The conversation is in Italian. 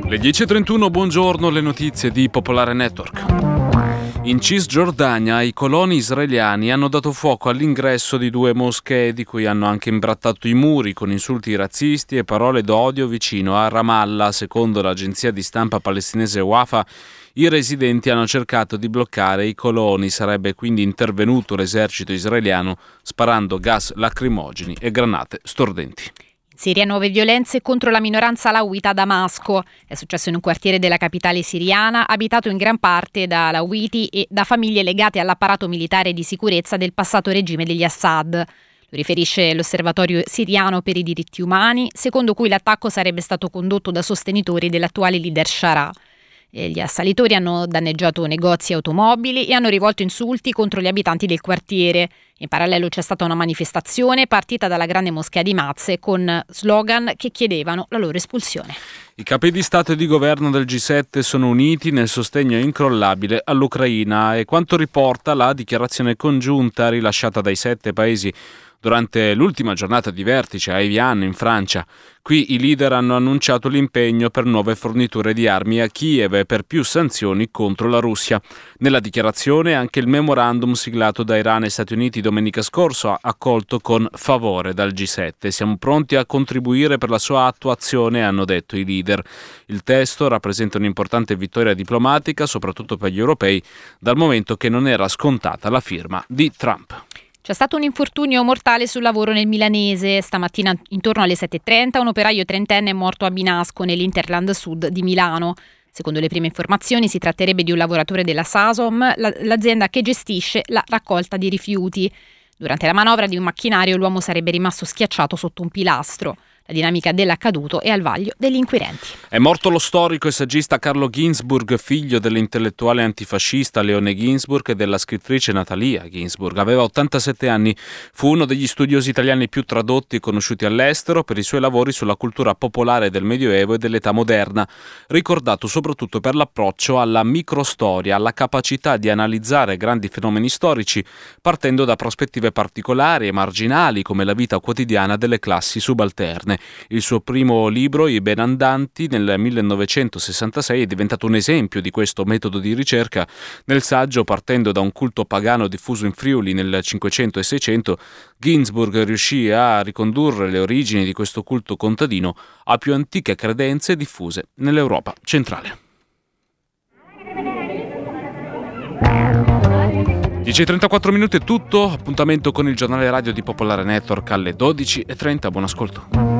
Le 10.31, buongiorno, le notizie di Popolare Network. In Cisgiordania i coloni israeliani hanno dato fuoco all'ingresso di 2 moschee di cui hanno anche imbrattato i muri con insulti razzisti e parole d'odio vicino a Ramallah. Secondo l'agenzia di stampa palestinese Wafa, i residenti hanno cercato di bloccare i coloni. Sarebbe quindi intervenuto l'esercito israeliano sparando gas lacrimogeni e granate stordenti. In Siria nuove violenze contro la minoranza alawita a Damasco. È successo in un quartiere della capitale siriana, abitato in gran parte da alawiti e da famiglie legate all'apparato militare di sicurezza del passato regime degli Assad. Lo riferisce l'Osservatorio siriano per i diritti umani, secondo cui l'attacco sarebbe stato condotto da sostenitori dell'attuale leader Shara. Gli assalitori hanno danneggiato negozi e automobili e hanno rivolto insulti contro gli abitanti del quartiere. In parallelo c'è stata una manifestazione partita dalla grande moschea di Mazze con slogan che chiedevano la loro espulsione. I capi di Stato e di governo del G7 sono uniti nel sostegno incrollabile all'Ucraina e quanto riporta la dichiarazione congiunta rilasciata dai 7 paesi durante l'ultima giornata di vertice a Evian in Francia. Qui i leader hanno annunciato l'impegno per nuove forniture di armi a Kiev e per più sanzioni contro la Russia. Nella dichiarazione anche il memorandum siglato da Iran e Stati Uniti domenica scorso ha accolto con favore dal G7. Siamo pronti a contribuire per la sua attuazione, hanno detto i leader. Il testo rappresenta un'importante vittoria diplomatica, soprattutto per gli europei, dal momento che non era scontata la firma di Trump. C'è stato un infortunio mortale sul lavoro nel milanese. Stamattina intorno alle 7.30 un operaio trentenne è morto a Binasco, nell'Interland Sud di Milano. Secondo le prime informazioni si tratterebbe di un lavoratore della Sasom, l'azienda che gestisce la raccolta di rifiuti. Durante la manovra di un macchinario l'uomo sarebbe rimasto schiacciato sotto un pilastro. La dinamica dell'accaduto è al vaglio degli inquirenti. È morto lo storico e saggista Carlo Ginzburg, figlio dell'intellettuale antifascista Leone Ginzburg e della scrittrice Natalia Ginzburg. Aveva 87 anni, fu uno degli studiosi italiani più tradotti e conosciuti all'estero per i suoi lavori sulla cultura popolare del Medioevo e dell'età moderna, ricordato soprattutto per l'approccio alla microstoria, alla capacità di analizzare grandi fenomeni storici partendo da prospettive particolari e marginali come la vita quotidiana delle classi subalterne. Il suo primo libro, I Benandanti, nel 1966 è diventato un esempio di questo metodo di ricerca. Nel saggio, partendo da un culto pagano diffuso in Friuli nel 500 e 600, Ginzburg riuscì a ricondurre le origini di questo culto contadino a più antiche credenze diffuse nell'Europa centrale. 10.34 minuti è tutto, appuntamento con il giornale radio di Popolare Network alle 12.30, buon ascolto.